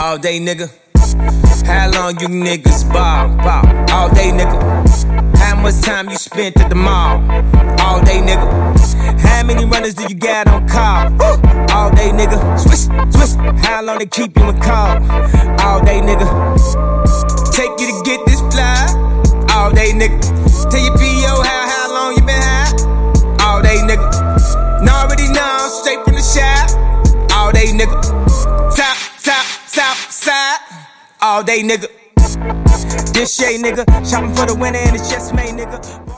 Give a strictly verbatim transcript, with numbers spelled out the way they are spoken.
All day, nigga. How long you niggas ball, ball? All day, nigga. How much time you spent at the mall? All day, nigga. How many runners do you got on call? All day, nigga. Swish, swish. How long they keep you in call? All day, nigga. Take you to get this fly. All day, nigga. Tell your P O how, how long you been high? All day, nigga. Now already know, straight from the shop. All day, nigga. Top, top, top, side. All day, nigga. This shade, nigga. Shopping for the winner and it's just made, nigga.